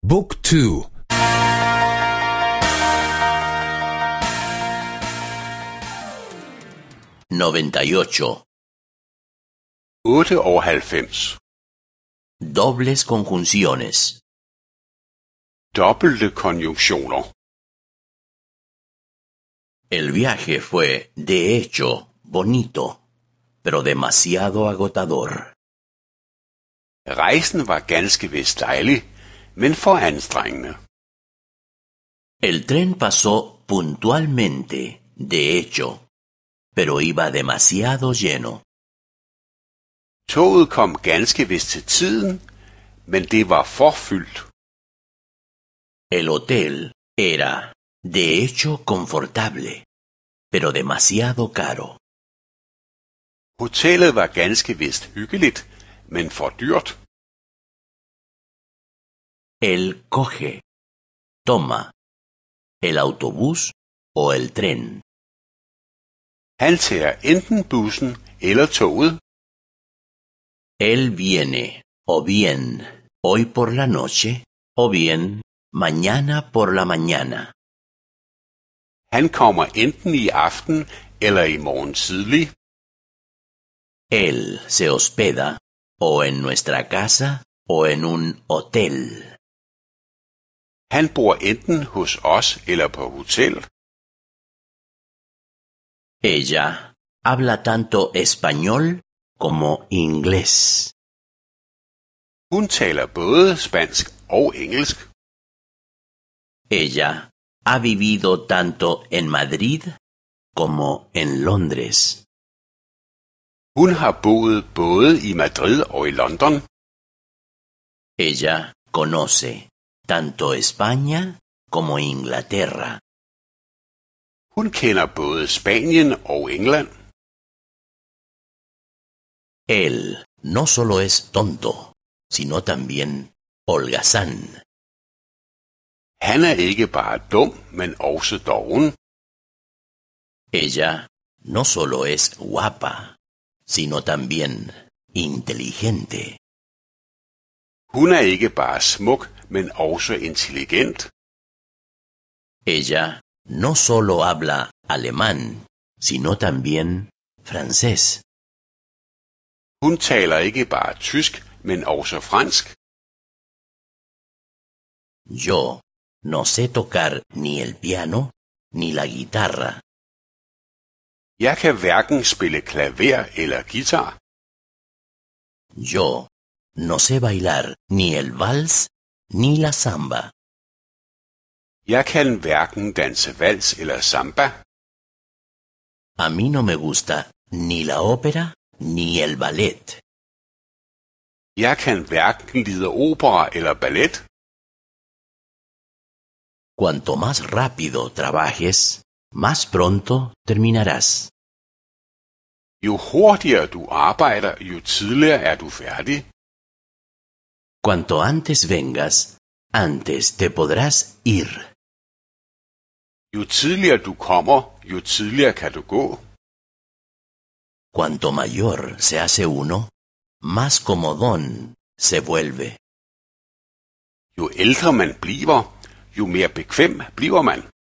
Book 2. 98. 98. Dobles conjunciones. Dobbelte konjunktioner. El viaje fue, de hecho, bonito, pero demasiado agotador. Rejsen var ganske vist dejlig, men for anstrengende. El tren pasó puntualmente, de hecho, pero iba demasiado lleno. Toget kom ganske vist til tiden, men det var for fyldt. El hotel era, de hecho, confortable, pero demasiado caro. Hotellet var ganske vist hyggeligt, men for dyrt. Él coge, toma, el autobús o el tren. Han tager enten bussen eller toget. Él viene, o bien, hoy por la noche, o bien, mañana por la mañana. Han kommer enten i aften eller i morgen tidlig. Él se hospeda, o en nuestra casa, o en un hotel. Han bor enten hos os eller på hotel. Ella habla tanto español como inglés. Hun taler både spansk og engelsk. Ella ha vivido tanto en Madrid como en Londres. Hun har boet både i Madrid og i London. Ella conoce tanto España como Inglaterra. Hun kender både Spanien og England. Él no solo es tonto, sino también holgazán. Han er ikke bare dum, men også doven. Ella no solo es guapa, sino también inteligente. Hun er ikke bare smuk, men også intelligent. Ella no solo habla alemán, sino también francés. Hun taler ikke bare tysk, men også fransk. Yo no sé tocar ni el piano ni la guitarra. Jeg kan hverken spille klaver eller guitar. Yo no sé bailar ni el vals ni la samba. Jeg kan hverken danse vals eller samba. A mí no me gusta ni la ópera ni el ballet. Jeg kan hverken lide opera eller ballet. Cuanto más rápido trabajes, más pronto terminarás. Jo hurtigere du arbejder, jo tidligere er du færdig. Cuanto antes vengas, antes te podrás ir. Jo tidligere du kommer, jo tidligere kan du gå. Cuanto mayor se hace uno, más comodón se vuelve. Jo ældre man bliver, jo mere bekvem bliver man.